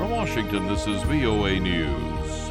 From Washington, this is VOA News.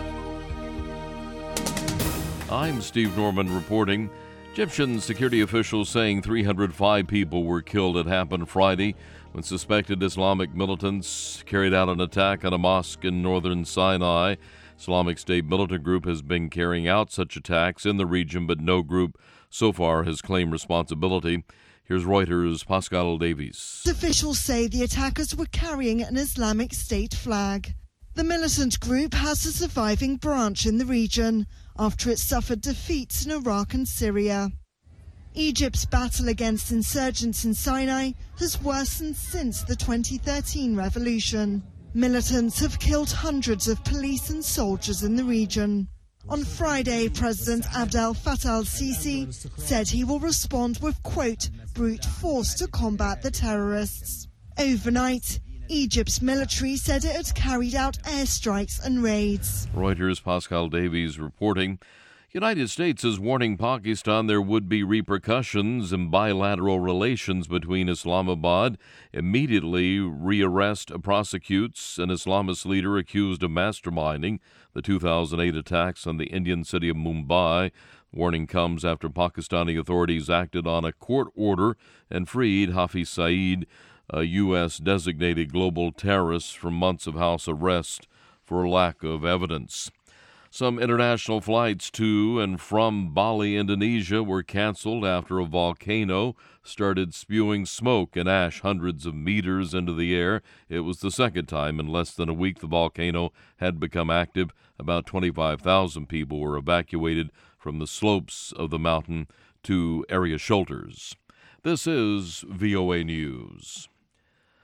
I'm Steve Norman reporting. Egyptian security officials saying 305 people were killed. It happened Friday when suspected Islamic militants carried out an attack on a mosque in northern Sinai. Islamic State militant group has been carrying out such attacks in the region, but no group so far has claimed responsibility. Here's Reuters' Pascal Davies. Officials say the attackers were carrying an Islamic State flag. The militant group has a surviving branch in the region after it suffered defeats in Iraq and Syria. Egypt's battle against insurgents in Sinai has worsened since the 2013 revolution. Militants have killed hundreds of police and soldiers in the region. On Friday, President Abdel Fattah al-Sisi said he will respond with, quote, brute force to combat the terrorists. Overnight, Egypt's military said it had carried out airstrikes and raids. Reuters' Pascal Davies reporting. United States is warning Pakistan there would be repercussions in bilateral relations between Islamabad. Immediately rearrest prosecutes an Islamist leader accused of masterminding the 2008 attacks on the Indian city of Mumbai. Warning comes after Pakistani authorities acted on a court order and freed Hafiz Saeed, a U.S. designated global terrorist, from months of house arrest for lack of evidence. Some international flights to and from Bali, Indonesia, were canceled after a volcano started spewing smoke and ash hundreds of meters into the air. It was the second time in less than a week the volcano had become active. About 25,000 people were evacuated from the slopes of the mountain to area shelters. This is VOA News.